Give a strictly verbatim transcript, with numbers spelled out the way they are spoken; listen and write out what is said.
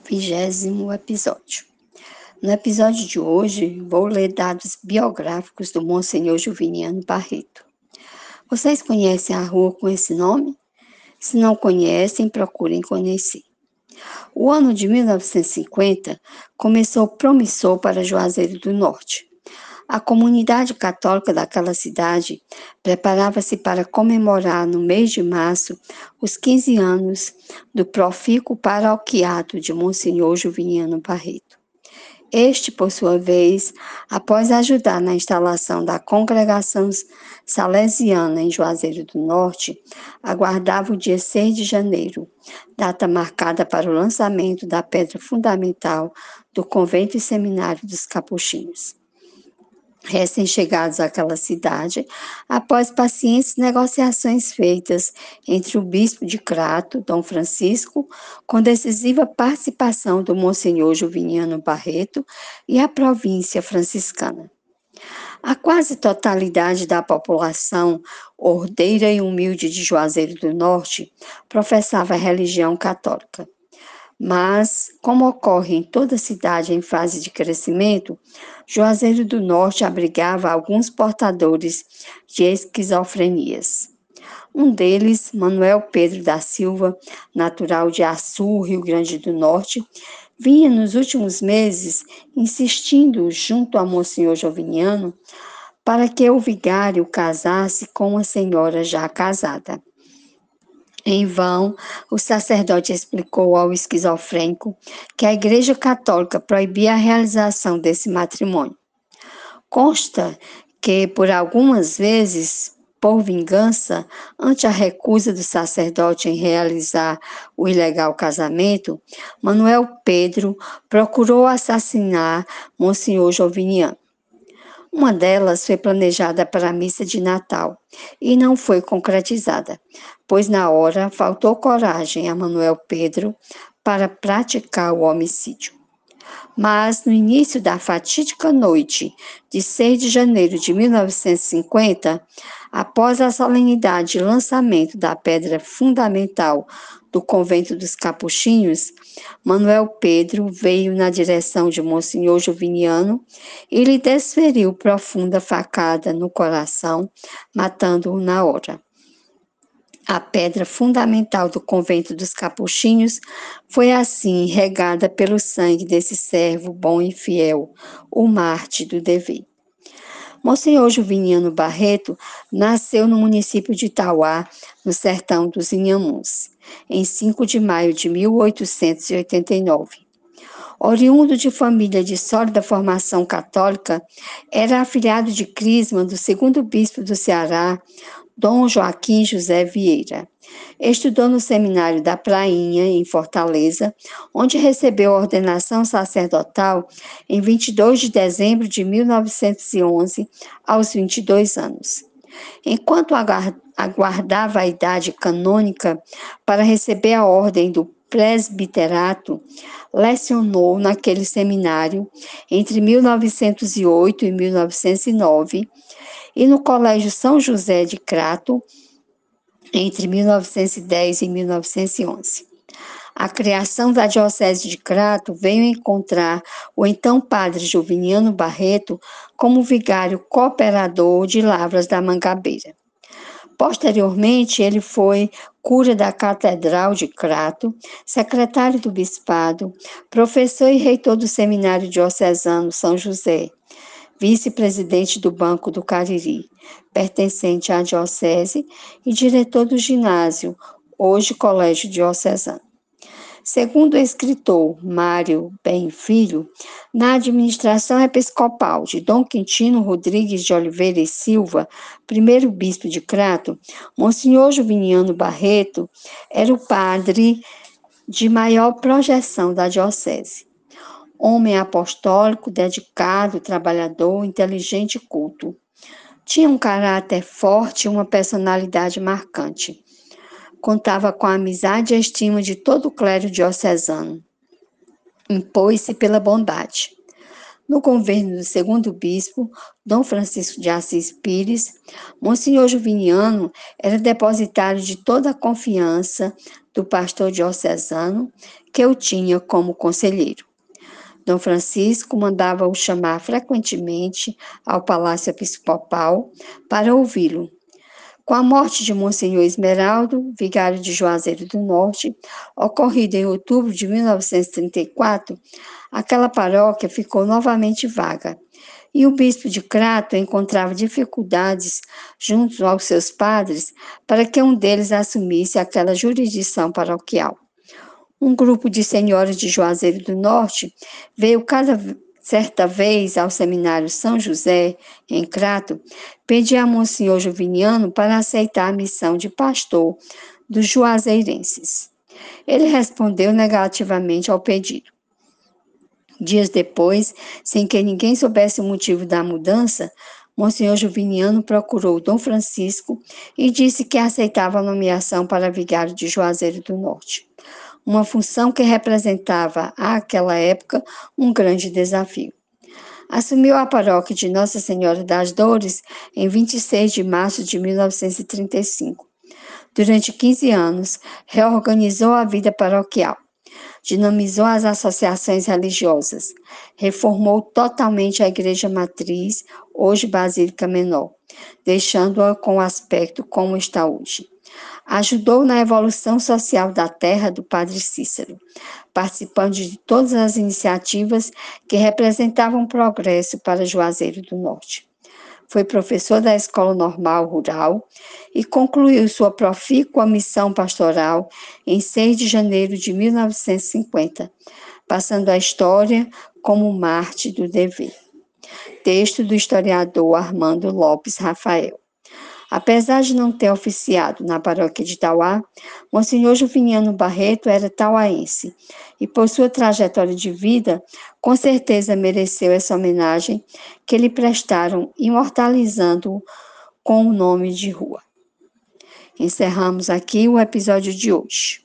Vigésimo episódio. No episódio de hoje, vou ler dados biográficos do Monsenhor Juviniano Barreto. Vocês conhecem a rua com esse nome? Se não conhecem, procurem conhecer. O ano de mil novecentos e cinquenta começou promissor para Juazeiro do Norte. A comunidade católica daquela cidade preparava-se para comemorar no mês de março os quinze anos do profícuo paroquiato de Monsenhor Juviniano Barreto. Este, por sua vez, após ajudar na instalação da congregação salesiana em Juazeiro do Norte, aguardava o dia seis de janeiro, data marcada para o lançamento da pedra fundamental do convento e seminário dos Capuchinhos. Recém-chegados àquela cidade, após pacientes negociações feitas entre o bispo de Crato, Dom Francisco, com decisiva participação do Monsenhor Juviniano Barreto e a província franciscana. A quase totalidade da população ordeira e humilde de Juazeiro do Norte professava a religião católica. Mas, como ocorre em toda cidade em fase de crescimento, Juazeiro do Norte abrigava alguns portadores de esquizofrenias. Um deles, Manuel Pedro da Silva, natural de Açu, Rio Grande do Norte, vinha nos últimos meses insistindo junto a Monsenhor Joviniano para que o vigário casasse com uma senhora já casada. Em vão, o sacerdote explicou ao esquizofrênico que a Igreja Católica proibia a realização desse matrimônio. Consta que, por algumas vezes, por vingança, ante a recusa do sacerdote em realizar o ilegal casamento, Manuel Pedro procurou assassinar Monsenhor Joviniano. Uma delas foi planejada para a missa de Natal e não foi concretizada, pois na hora faltou coragem a Manuel Pedro para praticar o homicídio. Mas no início da fatídica noite de seis de janeiro de mil novecentos e cinquenta, após a solenidade de lançamento da pedra fundamental do convento dos Capuchinhos, Manuel Pedro veio na direção de Monsenhor Juviniano e lhe desferiu profunda facada no coração, matando-o na hora. A pedra fundamental do convento dos Capuchinhos foi assim regada pelo sangue desse servo bom e fiel, o mártir do dever. Monsenhor Juviniano Barreto nasceu no município de Itauá, no sertão dos Inhamuns, em cinco de maio de mil oitocentos e oitenta e nove. Oriundo de família de sólida formação católica, era afilhado de crisma do segundo bispo do Ceará, Dom Joaquim José Vieira. Estudou no seminário da Prainha, em Fortaleza, onde recebeu a ordenação sacerdotal em vinte e dois de dezembro de mil novecentos e onze, aos vinte e dois anos. Enquanto aguardava a idade canônica para receber a ordem do presbiterato, lecionou naquele seminário entre mil novecentos e oito e mil novecentos e nove e no Colégio São José de Crato entre mil novecentos e dez e mil novecentos e onze. A criação da Diocese de Crato veio encontrar o então padre Juviniano Barreto como vigário cooperador de Lavras da Mangabeira. Posteriormente, ele foi cura da Catedral de Crato, secretário do bispado, professor e reitor do Seminário Diocesano São José, vice-presidente do Banco do Cariri, pertencente à diocese, e diretor do ginásio, hoje Colégio Diocesano. Segundo o escritor Mário Bem Filho, na administração episcopal de Dom Quintino Rodrigues de Oliveira e Silva, primeiro bispo de Crato, Monsenhor Juviniano Barreto era o padre de maior projeção da diocese. Homem apostólico, dedicado, trabalhador, inteligente e culto. Tinha um caráter forte e uma personalidade marcante. Contava com a amizade e a estima de todo o clero diocesano. Impôs-se pela bondade. No governo do segundo bispo, Dom Francisco de Assis Pires, Monsenhor Juviniano era depositário de toda a confiança do pastor diocesano, que o tinha como conselheiro. Dom Francisco mandava-o chamar frequentemente ao Palácio Episcopal para ouvi-lo. Com a morte de Monsenhor Esmeraldo, vigário de Juazeiro do Norte, ocorrida em outubro de mil novecentos e trinta e quatro, aquela paróquia ficou novamente vaga, e o bispo de Crato encontrava dificuldades junto aos seus padres para que um deles assumisse aquela jurisdição paroquial. Um grupo de senhoras de Juazeiro do Norte veio cada certa vez ao seminário São José, em Crato, pedir a Monsenhor Juviniano para aceitar a missão de pastor dos juazeirenses. Ele respondeu negativamente ao pedido. Dias depois, sem que ninguém soubesse o motivo da mudança, Monsenhor Juviniano procurou Dom Francisco e disse que aceitava a nomeação para vigário de Juazeiro do Norte, uma função que representava, àquela época, um grande desafio. Assumiu a paróquia de Nossa Senhora das Dores em vinte e seis de março de mil novecentos e trinta e cinco. Durante quinze anos, reorganizou a vida paroquial, dinamizou as associações religiosas, reformou totalmente a Igreja Matriz, hoje Basílica Menor, deixando-a com o aspecto como está hoje. Ajudou na evolução social da terra do Padre Cícero, participando de todas as iniciativas que representavam progresso para Juazeiro do Norte. Foi professor da Escola Normal Rural e concluiu sua profícua missão pastoral em seis de janeiro de mil novecentos e cinquenta, passando a história como mártir do dever. Texto do historiador Armando Lopes Rafael. Apesar de não ter oficiado na paróquia de Tauá, Monsenhor Juviniano Barreto era tauaense e, por sua trajetória de vida, com certeza mereceu essa homenagem que lhe prestaram, imortalizando-o com o nome de rua. Encerramos aqui o episódio de hoje.